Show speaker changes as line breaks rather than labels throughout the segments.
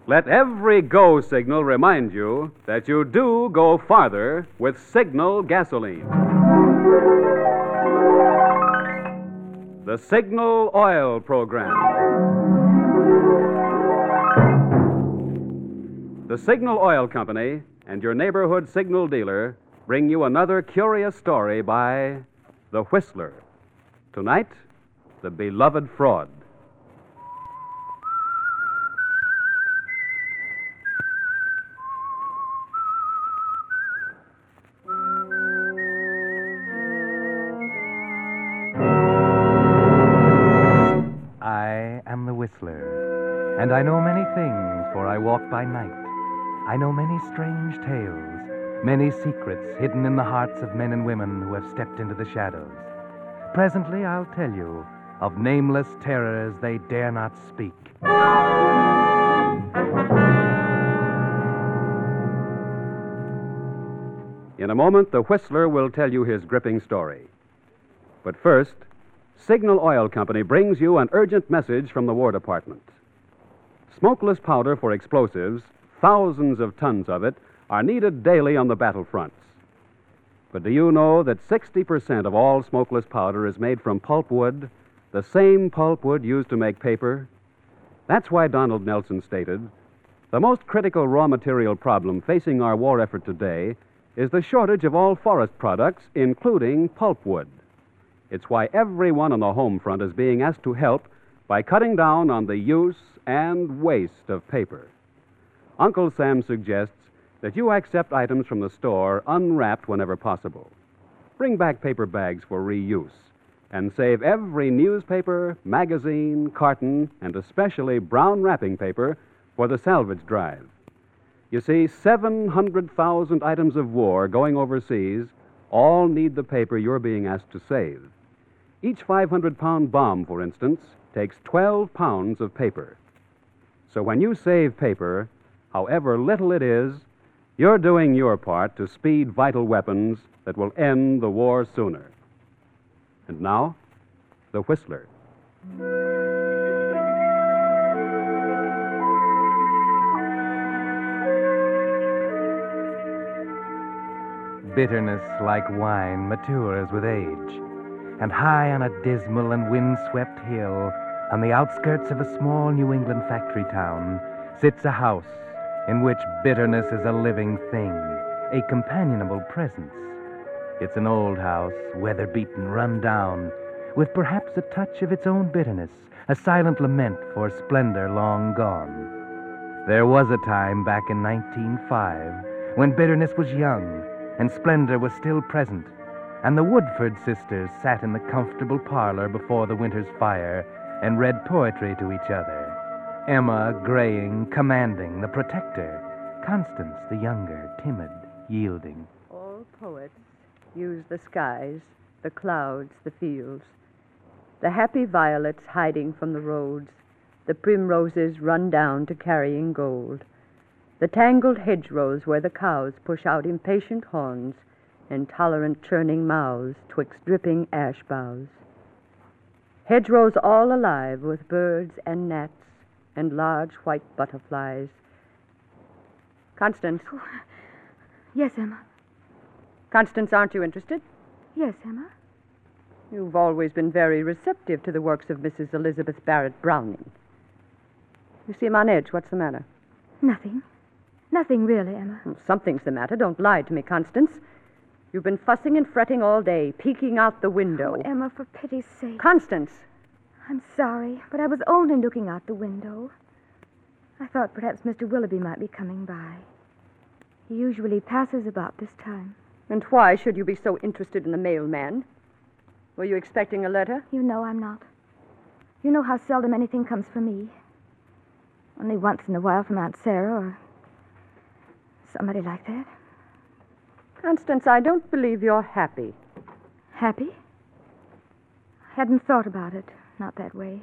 Let every go signal remind you that you do go farther with Signal gasoline. The Signal Oil Program. The Signal Oil Company and your neighborhood Signal dealer bring you another curious story by The Whistler. Tonight, The Beloved Fraud.
I am the Whistler, and I know many things, for I walk by night. I know many strange tales, many secrets hidden in the hearts of men and women who have stepped into the shadows. Presently, I'll tell you of nameless terrors they dare not speak.
In a moment, the Whistler will tell you his gripping story. But first, Signal Oil Company brings you an urgent message from the War Department. Smokeless powder for explosives, thousands of tons of it, are needed daily on the battlefronts. But do you know that 60% of all smokeless powder is made from pulpwood, the same pulpwood used to make paper? That's why Donald Nelson stated, "The most critical raw material problem facing our war effort today is the shortage of all forest products, including pulpwood." It's why everyone on the home front is being asked to help by cutting down on the use and waste of paper. Uncle Sam suggests that you accept items from the store unwrapped whenever possible. Bring back paper bags for reuse and save every newspaper, magazine, carton, and especially brown wrapping paper for the salvage drive. You see, 700,000 items of war going overseas all need the paper you're being asked to save. Each 500-pound bomb, for instance, takes 12 pounds of paper. So when you save paper, however little it is, you're doing your part to speed vital weapons that will end the war sooner. And now, The Whistler.
Bitterness, like wine, matures with age. And high on a dismal and wind-swept hill, on the outskirts of a small New England factory town, sits a house in which bitterness is a living thing, a companionable presence. It's an old house, weather-beaten, run down, with perhaps a touch of its own bitterness, a silent lament for splendor long gone. There was a time back in 1905 when bitterness was young and splendor was still present, and the Woodford sisters sat in the comfortable parlor before the winter's fire and read poetry to each other. Emma, graying, commanding, the protector. Constance, the younger, timid, yielding.
All poets use the skies, the clouds, the fields, the happy violets hiding from the roads, the primroses run down to carrying gold, the tangled hedgerows where the cows push out impatient horns and tolerant churning mouths twixt dripping ash boughs. Hedgerows all alive with birds and gnats and large white butterflies. Constance.
Oh, yes, Emma.
Constance, aren't you interested?
Yes, Emma.
You've always been very receptive to the works of Mrs. Elizabeth Barrett Browning. You seem on edge. What's the matter?
Nothing. Nothing really, Emma.
Well, something's the matter. Don't lie to me, Constance. You've been fussing and fretting all day, peeking out the window.
Oh, Emma, for pity's sake.
Constance!
I'm sorry, but I was only looking out the window. I thought perhaps Mr. Willoughby might be coming by. He usually passes about this time.
And why should you be so interested in the mailman? Were you expecting a letter?
You know I'm not. You know how seldom anything comes for me. Only once in a while from Aunt Sarah or somebody like that.
Constance, I don't believe you're happy.
Happy? I hadn't thought about it. Not that way.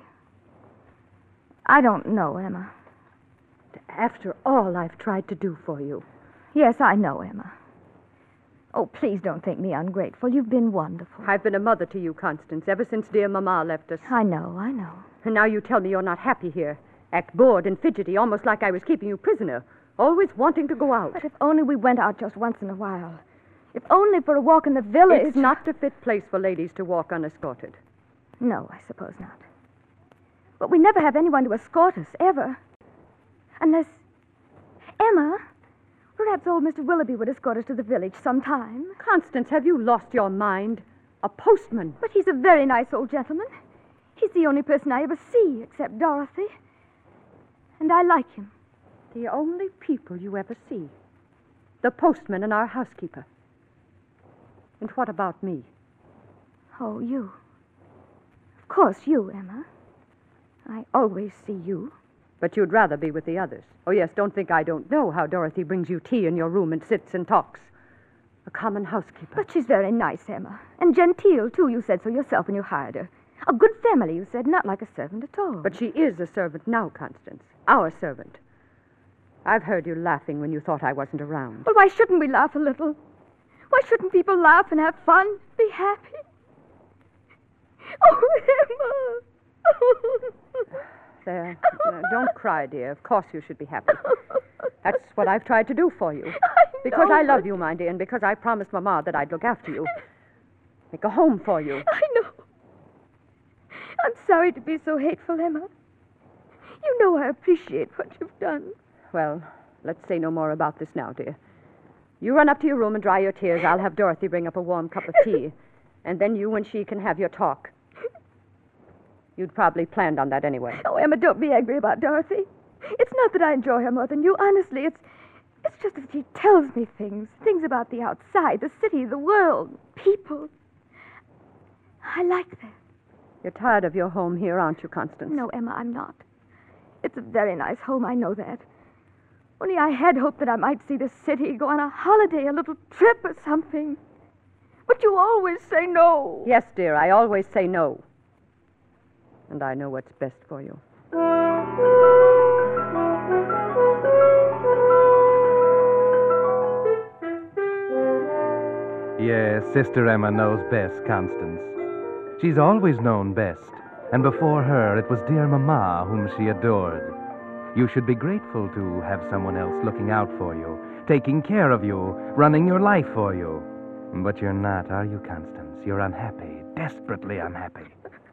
I don't know, Emma.
After all I've tried to do for you.
Yes, I know, Emma. Oh, please don't think me ungrateful. You've been wonderful.
I've been a mother to you, Constance, ever since dear Mama left us.
I know.
And now you tell me you're not happy here. Act bored and fidgety, almost like I was keeping you prisoner, always wanting to go out.
But if only we went out just once in a while. If only for a walk in the village.
It's not a fit place for ladies to walk unescorted.
No, I suppose not. But we never have anyone to escort us, ever. Unless... Emma, perhaps old Mr. Willoughby would escort us to the village sometime.
Constance, have you lost your mind? A postman.
But he's a very nice old gentleman. He's the only person I ever see, except Dorothy. And I like him.
The only people you ever see. The postman and our housekeeper. And what about me?
Oh, you. Of course, you, Emma. I always see you.
But you'd rather be with the others. Oh, yes, don't think I don't know how Dorothy brings you tea in your room and sits and talks. A common housekeeper.
But she's very nice, Emma. And genteel, too. You said so yourself when you hired her. A good family, you said, not like a servant at all.
But she is a servant now, Constance. Our servant. I've heard you laughing when you thought I wasn't around.
Well, why shouldn't we laugh a little? Why shouldn't people laugh and have fun, be happy? Oh, Emma!
There. Don't cry, dear. Of course you should be happy. That's what I've tried to do for you. Because I love you, my dear, and because I promised Mama that I'd look after you. Make a home for you.
I know. I'm sorry to be so hateful, Emma. You know I appreciate what you've done.
Well, let's say no more about this now, dear. You run up to your room and dry your tears. I'll have Dorothy bring up a warm cup of tea. And then you and she can have your talk. You'd probably planned on that anyway.
Oh, Emma, don't be angry about Dorothy. It's not that I enjoy her more than you. Honestly, it's just that she tells me things. Things about the outside, the city, the world, people. I like that.
You're tired of your home here, aren't you, Constance?
No, Emma, I'm not. It's a very nice home, I know that. Only I had hoped that I might see the city, go on a holiday, a little trip or something. But you always say no.
Yes, dear, I always say no. And I know what's best for you.
Yes, Sister Emma knows best, Constance. She's always known best, and before her it was dear Mama whom she adored. You should be grateful to have someone else looking out for you, taking care of you, running your life for you. But you're not, are you, Constance? You're unhappy, desperately unhappy.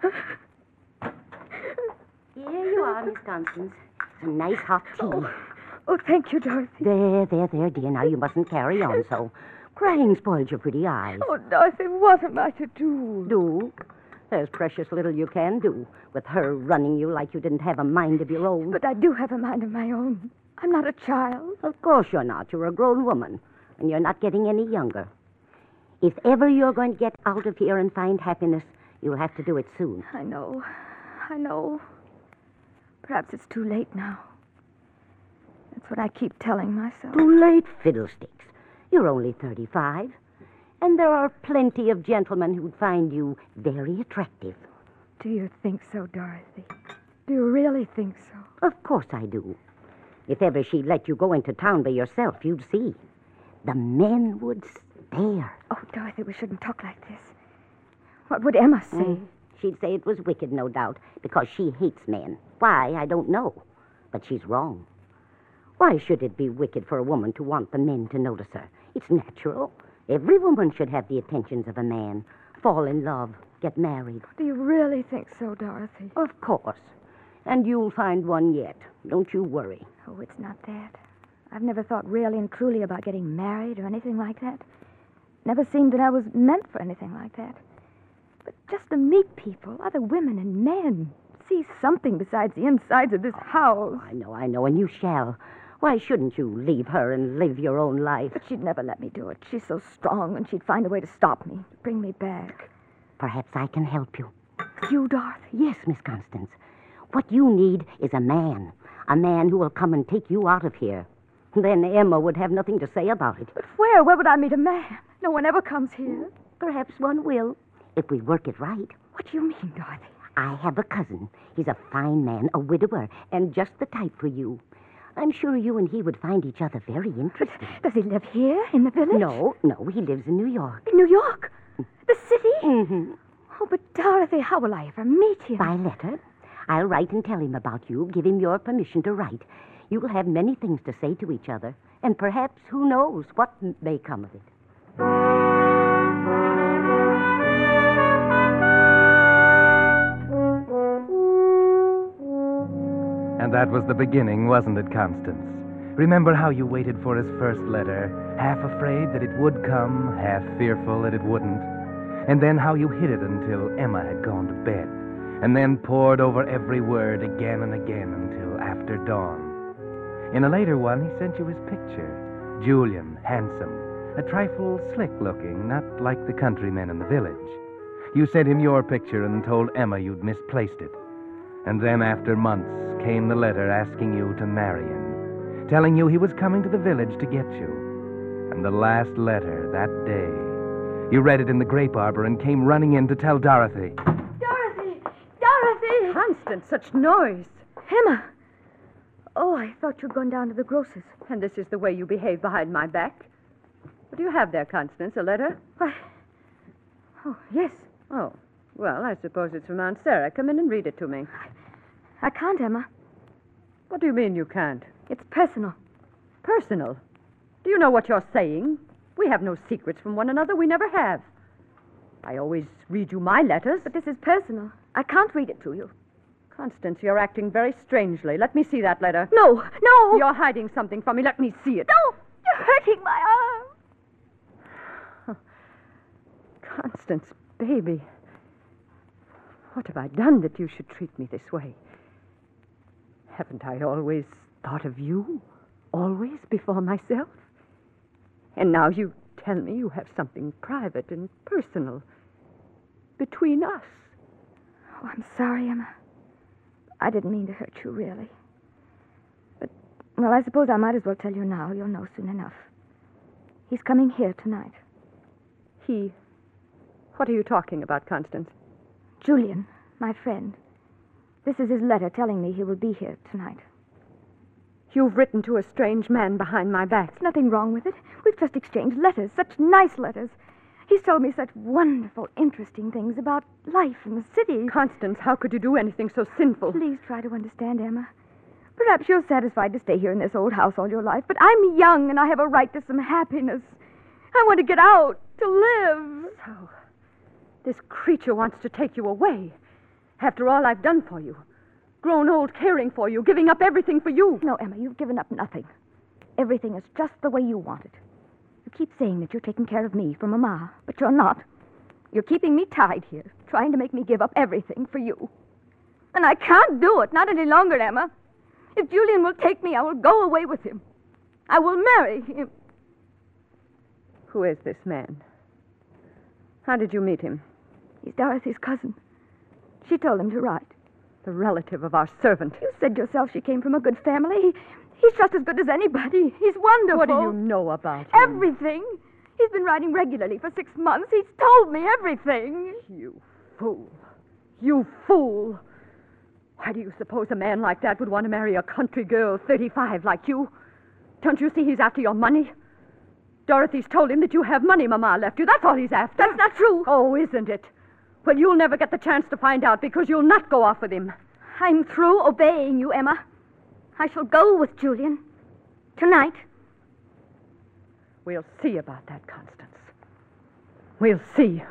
Here you are, Miss Constance. Some nice hot tea.
Oh, thank you, Dorothy.
There, dear. Now you mustn't carry on so. Crying spoils your pretty eyes.
Oh, Dorothy, what am I to do?
Do? There's precious little you can do with her running you like you didn't have a mind of your own.
But I do have a mind of my own. I'm not a child.
Of course you're not. You're a grown woman, and you're not getting any younger. If ever you're going to get out of here and find happiness, you'll have to do it soon.
I know. Perhaps it's too late now. That's what I keep telling myself.
Too late, fiddlesticks. You're only 35. And there are plenty of gentlemen who'd find you very attractive.
Do you think so, Dorothy? Do you really think so?
Of course I do. If ever she'd let you go into town by yourself, you'd see. The men would stare.
Oh, Dorothy, we shouldn't talk like this. What would Emma say?
She'd say it was wicked, no doubt, because she hates men. Why, I don't know. But she's wrong. Why should it be wicked for a woman to want the men to notice her? It's natural. Every woman should have the attentions of a man. Fall in love, get married.
Do you really think so, Dorothy?
Of course. And you'll find one yet. Don't you worry.
Oh, it's not that. I've never thought really and truly about getting married or anything like that. Never seemed that I was meant for anything like that. But just to meet people, other women and men, see something besides the insides of this house.
I know, and you shall. Why shouldn't you leave her and live your own life?
But she'd never let me do it. She's so strong, and she'd find a way to stop me, bring me back.
Perhaps I can help you.
You, Dorothy?
Yes, Miss Constance. What you need is a man who will come and take you out of here. Then Emma would have nothing to say about it.
But where? Where would I meet a man? No one ever comes here.
Perhaps one will, if we work it right.
What do you mean, Dorothy?
I have a cousin. He's a fine man, a widower, and just the type for you. I'm sure you and he would find each other very interesting.
Does he live here, in the village?
No, he lives in New York.
In New York? The city?
Mm-hmm.
Oh, but Dorothy, how will I ever meet him?
By letter. I'll write and tell him about you, give him your permission to write. You'll have many things to say to each other, and perhaps, who knows, what may come of it.
And that was the beginning, wasn't it, Constance? Remember how you waited for his first letter, half afraid that it would come, half fearful that it wouldn't? And then how you hid it until Emma had gone to bed, and then pored over every word again and again until after dawn. In a later one, he sent you his picture. Julian, handsome, a trifle slick-looking, not like the countrymen in the village. You sent him your picture and told Emma you'd misplaced it. And then, after months, came the letter asking you to marry him, telling you he was coming to the village to get you. And the last letter, that day, you read it in the grape arbor and came running in to tell Dorothy.
Dorothy! Dorothy!
Constance, such noise.
Emma! Oh, I thought you'd gone down to the grocer's.
And this is the way you behave behind my back. What do you have there, Constance? A letter?
Why? Oh, yes.
Oh, well, I suppose it's from Aunt Sarah. Come in and read it to me.
I can't, Emma.
What do you mean you can't?
It's personal.
Personal? Do you know what you're saying? We have no secrets from one another. We never have. I always read you my letters.
But this is personal. I can't read it to you.
Constance, you're acting very strangely. Let me see that letter.
No, no!
You're hiding something from me. Let me see it.
No! You're hurting my arm.
Constance, baby. What have I done that you should treat me this way? Haven't I always thought of you? Always before myself? And now you tell me you have something private and personal between us.
Oh, I'm sorry, Emma. I didn't mean to hurt you, really. But, well, I suppose I might as well tell you now. You'll know soon enough. He's coming here tonight.
He? What are you talking about, Constance?
Julian, my friend. This is his letter telling me he will be here tonight.
You've written to a strange man behind my back.
There's nothing wrong with it. We've just exchanged letters, such nice letters. He's told me such wonderful, interesting things about life in the city.
Constance, how could you do anything so sinful?
Please try to understand, Emma. Perhaps you're satisfied to stay here in this old house all your life, but I'm young and I have a right to some happiness. I want to get out, to live.
So, this creature wants to take you away. After all I've done for you. Grown old caring for you, giving up everything for you.
No, Emma, you've given up nothing. Everything is just the way you want it. You keep saying that you're taking care of me for Mama, but you're not. You're keeping me tied here, trying to make me give up everything for you. And I can't do it, not any longer, Emma. If Julian will take me, I will go away with him. I will marry him.
Who is this man? How did you meet him?
He's Dorothy's cousin. She told him to write.
The relative of our servant.
You said yourself she came from a good family. He's just as good as anybody. He's wonderful.
What do you know about him?
Everything. He's been writing regularly for 6 months. He's told me everything.
You fool. You fool. Why do you suppose a man like that would want to marry a country girl 35 like you? Don't you see he's after your money? Dorothy's told him that you have money Mama left you. That's all he's after.
That's not true.
Oh, isn't it? Well, you'll never get the chance to find out because you'll not go off with him.
I'm through obeying you, Emma. I shall go with Julian. Tonight.
We'll see about that, Constance. We'll see.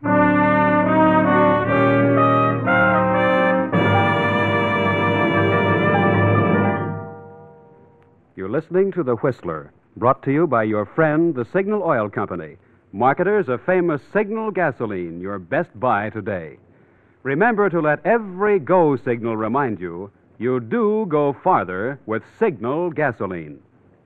You're listening to The Whistler, brought to you by your friend, the Signal Oil Company, marketers of famous Signal gasoline, your best buy today. Remember to let every go signal remind you do go farther with Signal gasoline.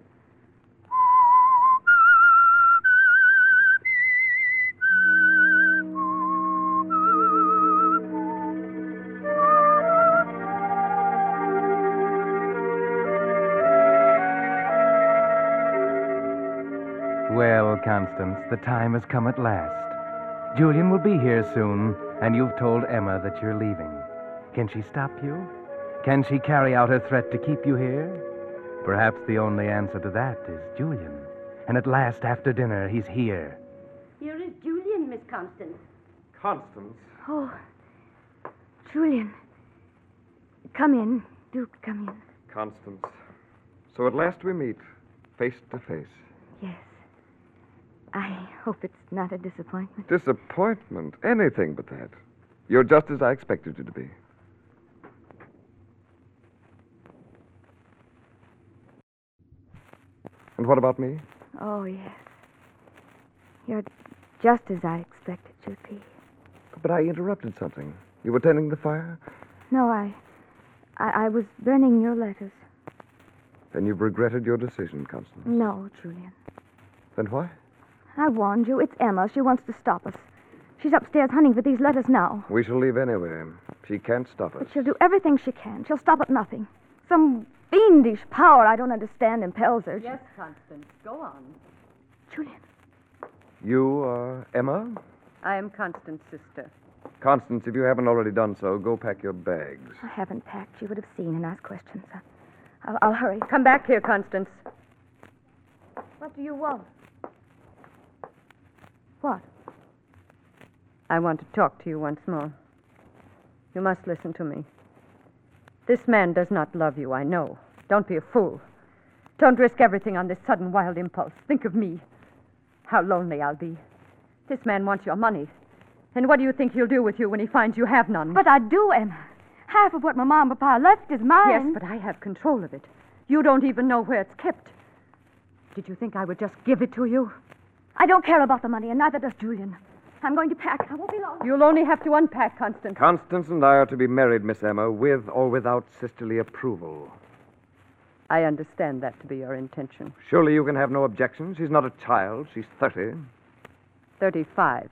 Well, Constance, the time has come at last. Julian will be here soon, and you've told Emma that you're leaving. Can she stop you? Can she carry out her threat to keep you here? Perhaps the only answer to that is Julian. And at last, after dinner, he's here.
Here is Julian, Miss Constance.
Constance?
Oh, Julian. Come in. Do come in.
Constance. So at last we meet, face to face.
Yes. I hope it's not a disappointment.
Disappointment? Anything but that. You're just as I expected you to be. And what about me?
Oh, yes. You're just as I expected you'd be.
But I interrupted something. You were tending the fire?
No, I was burning your letters.
Then you've regretted your decision, Constance.
No, Julian.
Then why?
I warned you. It's Emma. She wants to stop us. She's upstairs hunting for these letters now.
We shall leave anyway. She can't stop us.
But she'll do everything she can. She'll stop at nothing. Some fiendish power I don't understand impels her.
Yes, Constance. Go on.
Julian.
You are Emma?
I am Constance's sister.
Constance, if you haven't already done so, go pack your bags.
I haven't packed. You would have seen and asked questions. I'll hurry.
Come back here, Constance.
What do you want? What?
I want to talk to you once more. You must listen to me. This man does not love you, I know. Don't be a fool. Don't risk everything on this sudden wild impulse. Think of me. How lonely I'll be. This man wants your money. And what do you think he'll do with you when he finds you have none?
But I do, Emma. Half of what my mom and papa left is mine.
Yes, but I have control of it. You don't even know where it's kept. Did you think I would just give it to you?
I don't care about the money, and neither does Julian. I'm going to pack. I won't be long.
You'll only have to unpack, Constance.
Constance and I are to be married, Miss Emma, with or without sisterly approval.
I understand that to be your intention.
Surely you can have no objection. She's not a child. She's 30.
35.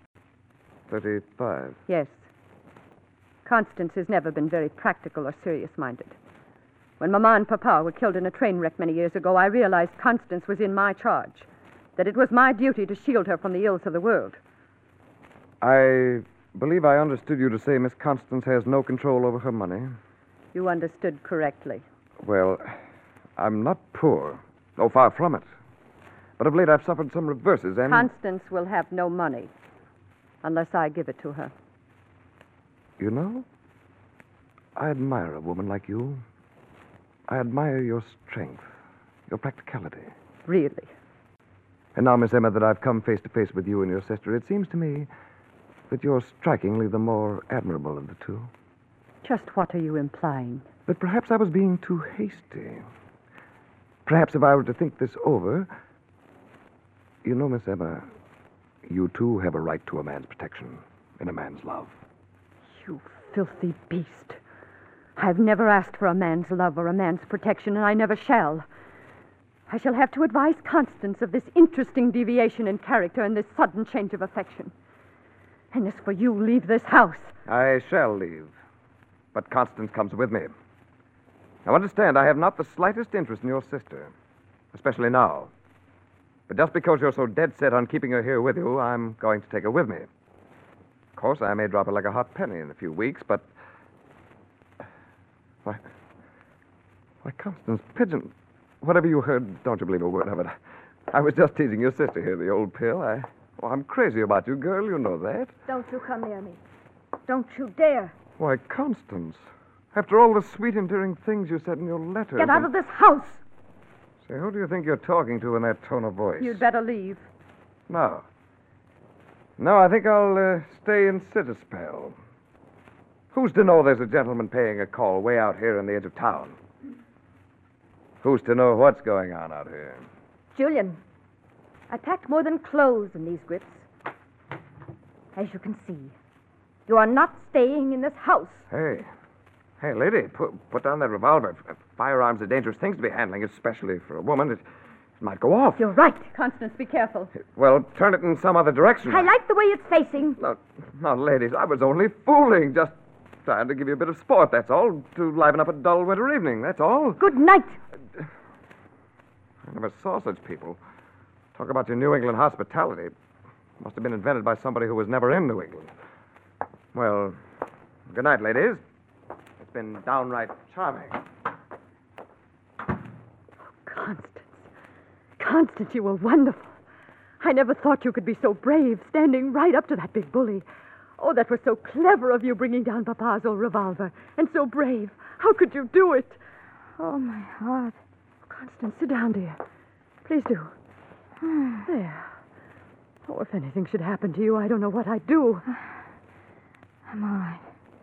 35.
Yes. Constance has never been very practical or serious-minded. When Mama and Papa were killed in a train wreck many years ago, I realized Constance was in my charge, that it was my duty to shield her from the ills of the world.
I believe I understood you to say Miss Constance has no control over her money.
You understood correctly.
Well, I'm not poor. Oh, far from it. But of late I've suffered some reverses and...
Constance will have no money unless I give it to her.
You know, I admire a woman like you. I admire your strength, your practicality.
Really?
And now, Miss Emma, that I've come face to face with you and your sister, it seems to me that you're strikingly the more admirable of the two.
Just what are you implying?
That perhaps I was being too hasty. Perhaps if I were to think this over... You know, Miss Emma, you too have a right to a man's protection and a man's love.
You filthy beast. I've never asked for a man's love or a man's protection, and I never shall. I shall have to advise Constance of this interesting deviation in character and this sudden change of affection. And as for you, leave this house.
I shall leave. But Constance comes with me. Now, understand, I have not the slightest interest in your sister, especially now. But just because you're so dead set on keeping her here with you, I'm going to take her with me. Of course, I may drop her like a hot penny in a few weeks, but... Why, Constance, Pigeon, whatever you heard, don't you believe a word of it. I was just teasing your sister here, the old pill. I'm crazy about you, girl. You know that.
Don't you come near me. Don't you dare.
Why, Constance, after all the sweet, endearing things you said in your letters...
Get out of this house.
Say, who do you think you're talking to in that tone of voice?
You'd better leave.
No. No, I think I'll stay and sit a spell. Who's to know there's a gentleman paying a call way out here in the edge of town? Who's to know what's going on out here?
Julian, I packed more than clothes in these grips. As you can see, you are not staying in this house.
Hey, lady, put down that revolver. Firearms are dangerous things to be handling, especially for a woman. It might go off.
You're right. Constance, be careful.
Well, turn it in some other direction.
I like the way it's facing.
No, ladies, I was only fooling. Just trying to give you a bit of sport, that's all. To liven up a dull winter evening, that's all.
Good night.
I never saw such people. Talk about your New England hospitality. Must have been invented by somebody who was never in New England. Well, good night, ladies. It's been downright charming.
Constance, you were wonderful. I never thought you could be so brave, standing right up to that big bully. Oh, that was so clever of you, bringing down Papa's old revolver. And so brave. How could you do it?
Oh, my heart.
Constance, sit down, dear. Please do. There. Oh, if anything should happen to you, I don't know what I'd do.
I'm all right.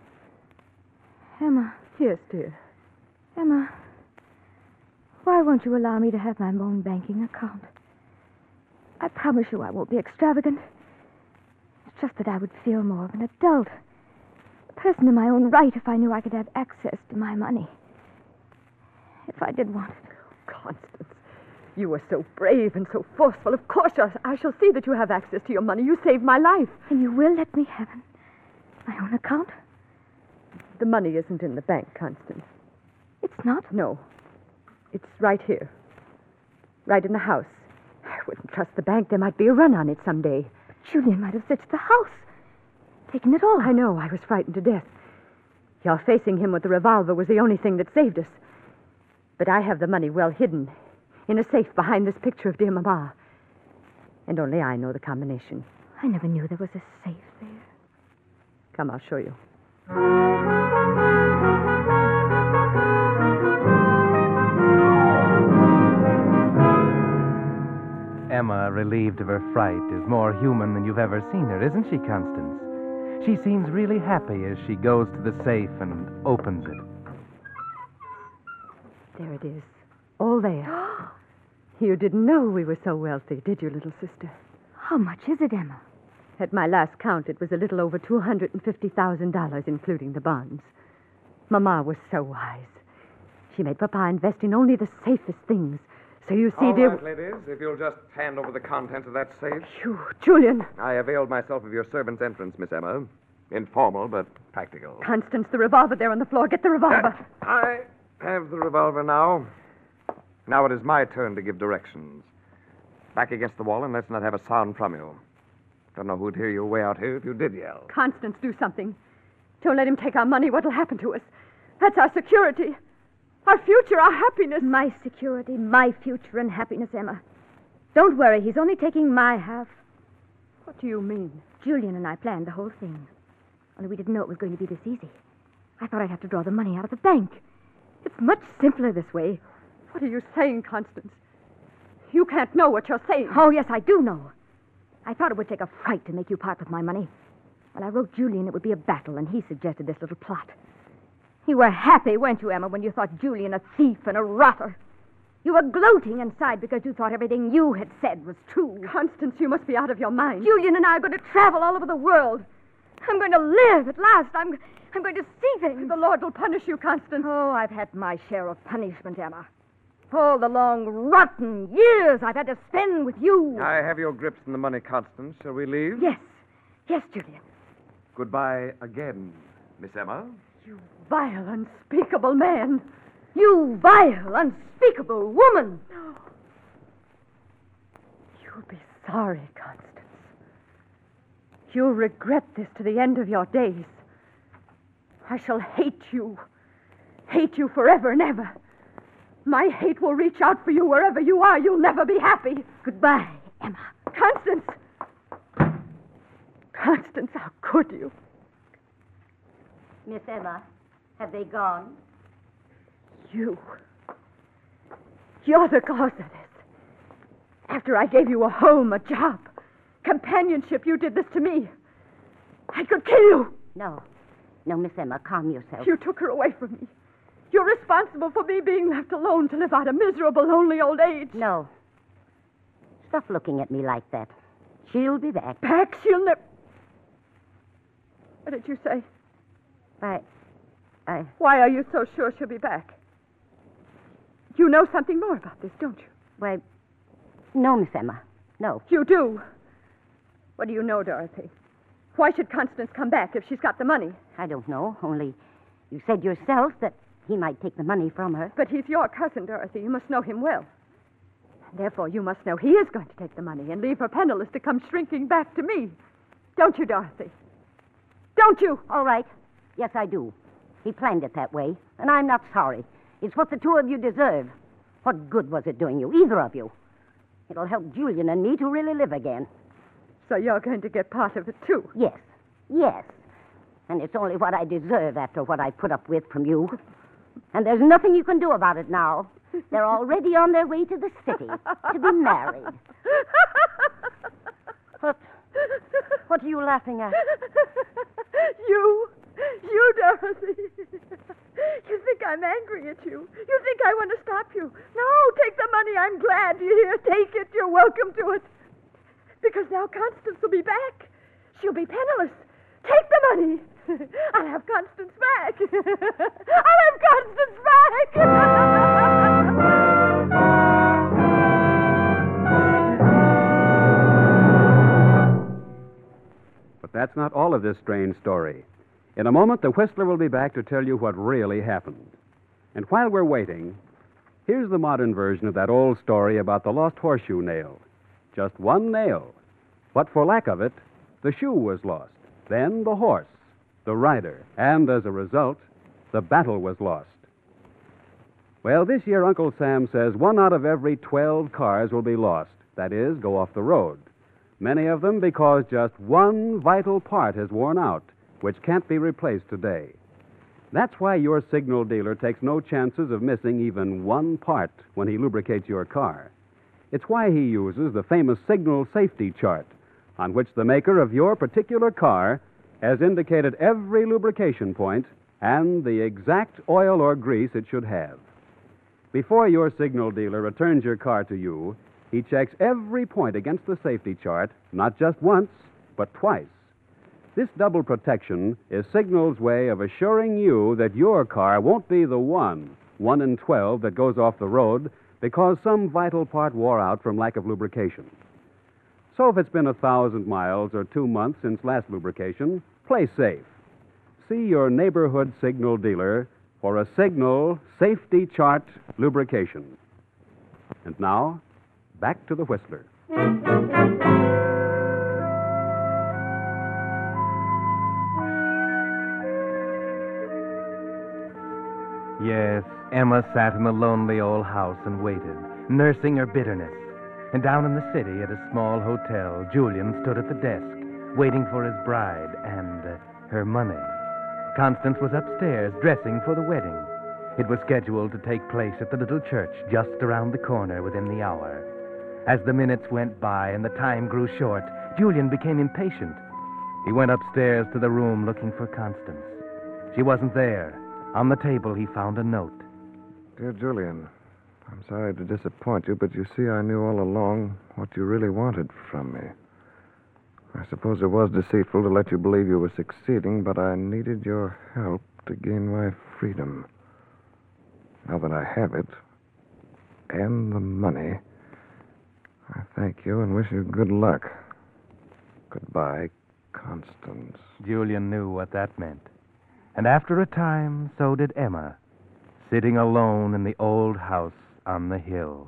Emma.
Yes, dear.
Emma, why won't you allow me to have my own banking account? I promise you I won't be extravagant. It's just that I would feel more of an adult. A person in my own right if I knew I could have access to my money. If I did want it.
Constance, you were so brave and so forceful. Of course, I shall see that you have access to your money. You saved my life.
And you will let me have my own account?
The money isn't in the bank, Constance.
It's not?
No. It's right here. Right in the house. I wouldn't trust the bank. There might be a run on it someday.
But Julian might have searched the house. Taken it all.
I know. I was frightened to death. Your facing him with the revolver was the only thing that saved us. But I have the money well hidden in a safe behind this picture of dear Mama. And only I know the combination.
I never knew there was a safe there.
Come, I'll show you.
Emma, relieved of her fright, is more human than you've ever seen her, isn't she, Constance? She seems really happy as she goes to the safe and opens it.
There it is. All there. You didn't know we were so wealthy, did you, little sister?
How much is it, Emma?
At my last count, it was a little over $250,000, including the bonds. Mama was so wise. She made Papa invest in only the safest things. So you see,
All
dear...
right, ladies, if you'll just hand over the contents of that safe.
Phew, Julian.
I availed myself of your servant's entrance, Miss Emma. Informal, but practical.
Constance, the revolver there on the floor. Get the revolver.
I have the revolver now. Now it is my turn to give directions. Back against the wall, and let's not have a sound from you. Don't know who'd hear you way out here if you did yell.
Constance, do something. Don't let him take our money. What'll happen to us? That's our security. Our future, our happiness.
My security, my future and happiness, Emma. Don't worry, he's only taking my half.
What do you mean?
Julian and I planned the whole thing. Only we didn't know it was going to be this easy. I thought I'd have to draw the money out of the bank. It's much simpler this way.
What are you saying, Constance? You can't know what you're saying.
Oh, yes, I do know. I thought it would take a fright to make you part with my money. Well, I wrote Julian it would be a battle, and he suggested this little plot. You were happy, weren't you, Emma, when you thought Julian a thief and a rotter? You were gloating inside because you thought everything you had said was true.
Constance, you must be out of your mind.
Julian and I are going to travel all over the world. I'm going to live at last. I'm going to see things.
The Lord will punish you, Constance.
Oh, I've had my share of punishment, Emma. All the long, rotten years I've had to spend with you.
I have your grips in the money, Constance. Shall we leave?
Yes. Yes, Julian.
Goodbye again, Miss Emma.
You vile, unspeakable man.
You vile, unspeakable woman.
You'll be sorry, Constance. You'll regret this to the end of your days. I shall hate you. Hate you forever and ever. My hate will reach out for you wherever you are. You'll never be happy.
Goodbye, Emma.
Constance! Constance, how could you?
Miss Emma, have they gone?
You. You're the cause of this. After I gave you a home, a job, companionship, you did this to me. I could kill you.
No. No, Miss Emma, calm yourself.
You took her away from me. You're responsible for me being left alone to live out a miserable, lonely old age.
No. Stop looking at me like that. She'll be back.
Back? She'll never... What did you say? Why are you so sure she'll be back? You know something more about this, don't you?
Why, no, Miss Emma. No.
You do. What do you know, Dorothy? Why should Constance come back if she's got the money?
I don't know. Only you said yourself that he might take the money from her.
But he's your cousin, Dorothy. You must know him well. Therefore, you must know he is going to take the money and leave her penniless to come shrinking back to me. Don't you, Dorothy? Don't you?
All right. Yes, I do. He planned it that way, and I'm not sorry. It's what the two of you deserve. What good was it doing you, either of you? It'll help Julian and me to really live again.
So you're going to get part of it, too?
Yes. Yes. And it's only what I deserve after what I put up with from you. And there's nothing you can do about it now. They're already on their way to the city to be married. What are you laughing at?
You, Dorothy. You think I'm angry at you. You think I want to stop you. No, take the money. I'm glad you're here. Take it. You're welcome to it. Because now Constance will be back. She'll be penniless. Take the money. I'll have Constance back. I'll have Constance back.
But that's not all of this strange story. In a moment, the Whistler will be back to tell you what really happened. And while we're waiting, here's the modern version of that old story about the lost horseshoe nail. Just one nail. But for lack of it, the shoe was lost. Then the horse, the rider, and as a result, the battle was lost. Well, this year, Uncle Sam says 1 out of every 12 cars will be lost. That is, go off the road. Many of them because just one vital part has worn out, which can't be replaced today. That's why your signal dealer takes no chances of missing even one part when he lubricates your car. It's why he uses the famous signal safety chart, on which the maker of your particular car has indicated every lubrication point and the exact oil or grease it should have. Before your signal dealer returns your car to you, he checks every point against the safety chart, not just once, but twice. This double protection is Signal's way of assuring you that your car won't be the one in 12 that goes off the road because some vital part wore out from lack of lubrication. So if it's been 1,000 miles or 2 months since last lubrication, play safe. See your neighborhood Signal dealer for a Signal safety chart lubrication. And now, back to the Whistler.
Yes, Emma sat in the lonely old house and waited, nursing her bitterness. And down in the city at a small hotel, Julian stood at the desk, waiting for his bride and her money. Constance was upstairs, dressing for the wedding. It was scheduled to take place at the little church just around the corner within the hour. As the minutes went by and the time grew short, Julian became impatient. He went upstairs to the room looking for Constance. She wasn't there. On the table, he found a note.
Dear Julian, I'm sorry to disappoint you, but you see, I knew all along what you really wanted from me. I suppose it was deceitful to let you believe you were succeeding, but I needed your help to gain my freedom. Now that I have it, and the money, I thank you and wish you good luck. Goodbye, Constance.
Julian knew what that meant. And after a time, so did Emma, sitting alone in the old house on the hill.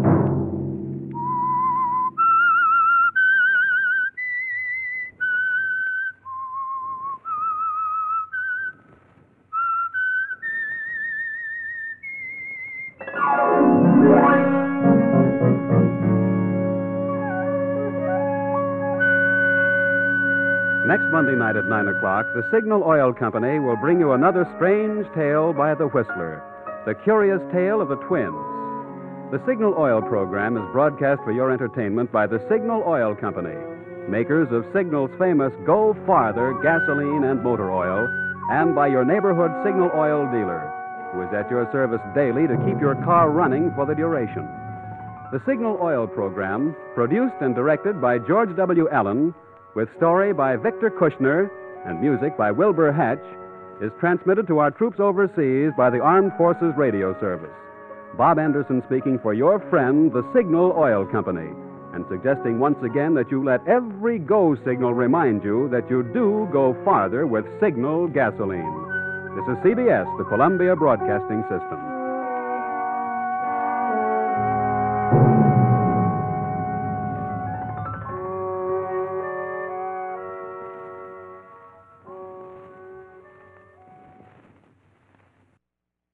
Next Monday night at 9 o'clock, the Signal Oil Company will bring you another strange tale by the Whistler, the curious tale of the twins. The Signal Oil program is broadcast for your entertainment by the Signal Oil Company, makers of Signal's famous Go Farther gasoline and motor oil, and by your neighborhood Signal Oil dealer, who is at your service daily to keep your car running for the duration. The Signal Oil program, produced and directed by George W. Allen, with story by Victor Kushner and music by Wilbur Hatch, is transmitted to our troops overseas by the Armed Forces Radio Service. Bob Anderson speaking for your friend, the Signal Oil Company, and suggesting once again that you let every go signal remind you that you do go farther with Signal gasoline. This is CBS, the Columbia Broadcasting System.